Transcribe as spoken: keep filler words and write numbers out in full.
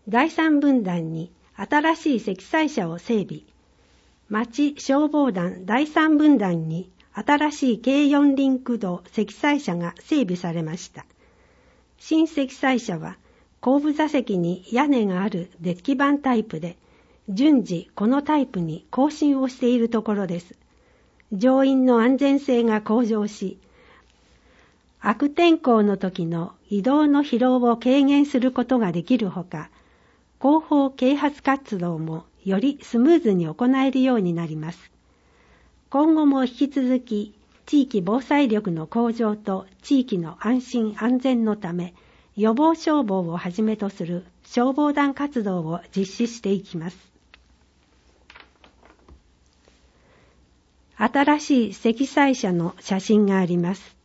第三分団に新しい積載車を整備。町消防団第三分団に新しい軽四輪駆動積載車が整備されました。新積載車は後部座席に屋根があるデッキ板タイプで、順次このタイプに更新をしているところです。乗員の安全性が向上し、悪天候の時の移動の疲労を軽減することができるほか、後方啓発活動もよりスムーズに行えるようになります。今後も引き続き、地域防災力の向上と地域の安心安全のため、予防消防をはじめとする消防団活動を実施していきます。新しい積載車の写真があります。